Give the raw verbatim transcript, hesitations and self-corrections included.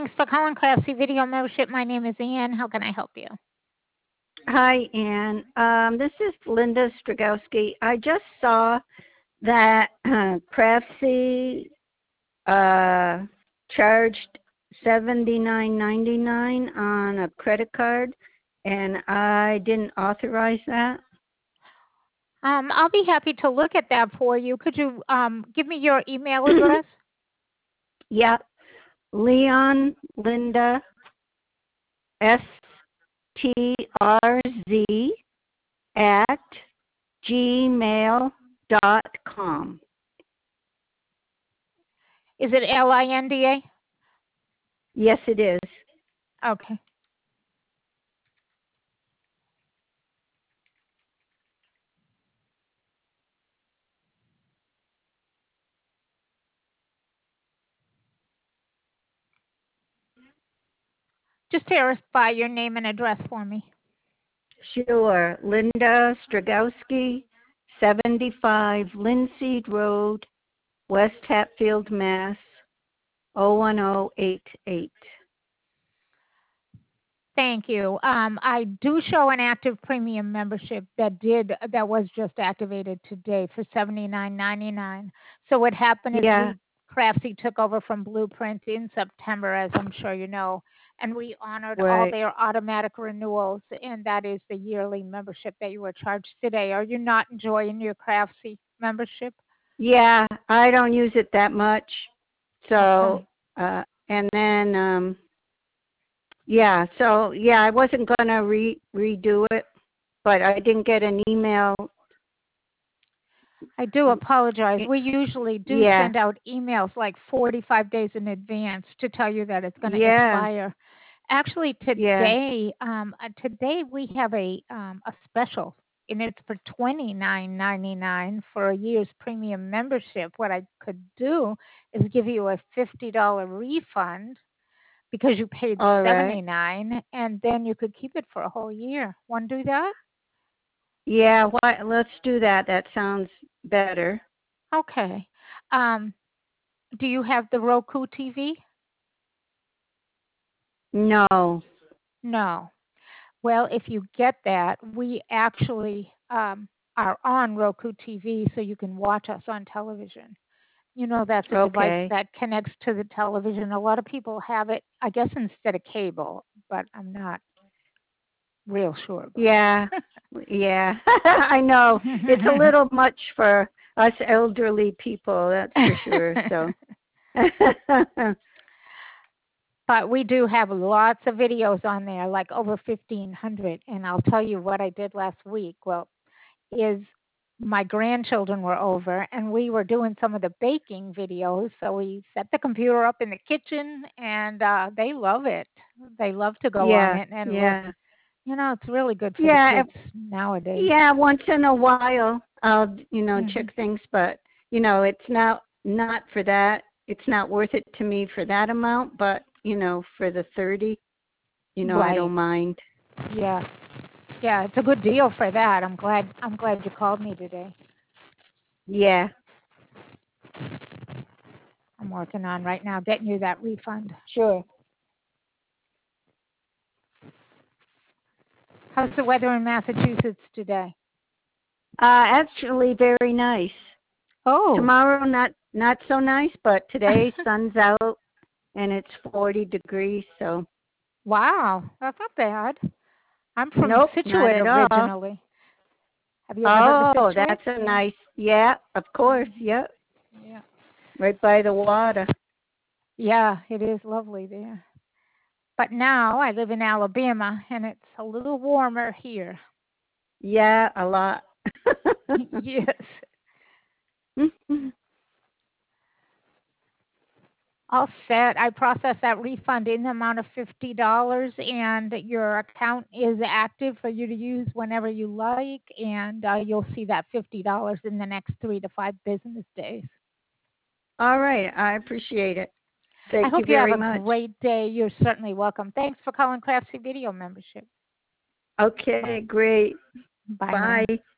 Thanks for calling Craftsy Video Membership. My name is Ann. How can I help you? Hi, Ann. Um, this is Linda Stragowski. I just saw that uh, Craftsy uh, charged seventy-nine ninety-nine on a credit card, and I didn't authorize that. Um, I'll be happy to look at that for you. Could you um, give me your email address? Yeah, Leon Linda S T R Z at gmail dot com. Is it L I N D A? Yes, it is. Okay. Just verify your name and address for me. Sure. Linda Stragowski, seventy-five Linseed Road, West Hatfield, Mass. oh one oh eight eight. Thank you. Um, I do show an active premium membership that did that was just activated today for seventy-nine ninety-nine. So what happened is Yeah, we Craftsy took over from Blueprint in September, as I'm sure you know, and we honored all right. their automatic renewals, and that is the yearly membership that you were charged today. Are you not enjoying your Craftsy membership? Yeah, I don't use it that much. So, Okay. uh, and then, um, yeah, so, yeah, I wasn't going to re- redo it, but I didn't get an email. I do apologize. We usually do Yeah, send out emails like forty-five days in advance to tell you that it's going to yeah, expire. Actually, yeah. today, um, uh, today we have a um, a special, and it's for twenty-nine ninety-nine for a year's premium membership. What I could do is give you a fifty dollar refund because you paid All right. seventy-nine, and then you could keep it for a whole year. Want to do that? Yeah, why, let's do that. That sounds better. Okay. Um, do you have the Roku T V? No. No. Well, if you get that, we actually um, are on Roku T V, so you can watch us on television. You know, that's a device Okay. that connects to the television. A lot of people have it, I guess, instead of cable, but I'm not real sure about Yeah. that. Yeah. I know. It's a little much for us elderly people, that's for sure. So. But we do have lots of videos on there, like over fifteen hundred. And I'll tell you what I did last week. Well, is my grandchildren were over and we were doing some of the baking videos. So we set the computer up in the kitchen and uh, they love it. They love to go on Yeah. it and look. Yeah. You know, it's really good for the Yeah. kids if- nowadays. Yeah, once in a while I'll, you know, Hmm. check things, but you know, it's not not for that. It's not worth it to me for that amount, but you know, for the thirty, you know, I Right. don't mind. Yeah. Yeah, it's a good deal for that. I'm glad I'm glad you called me today. Yeah. I'm working on right now getting you that refund. Sure. How's the weather in Massachusetts today? Uh actually very nice. Oh, Tomorrow not not so nice, but today sun's out and it's forty degrees, so wow, that's not bad. I'm from nope, not Situate at all. originally. Have you ever heard of Oh, Situate? that's a nice, yeah, of course, Hmm. yep, Yeah. right by the water. Yeah, it is lovely there. But now I live in Alabama and it's a little warmer here. Yeah, a lot. Yes. All set. I processed that refund in the amount of fifty dollars and your account is active for you to use whenever you like. And uh, you'll see that fifty dollars in the next three to five business days. All right, I appreciate it. I Thank you hope you have very a much. great day. You're certainly welcome. Thanks for calling Craftsy Video Membership. Okay, great. Bye now. Bye.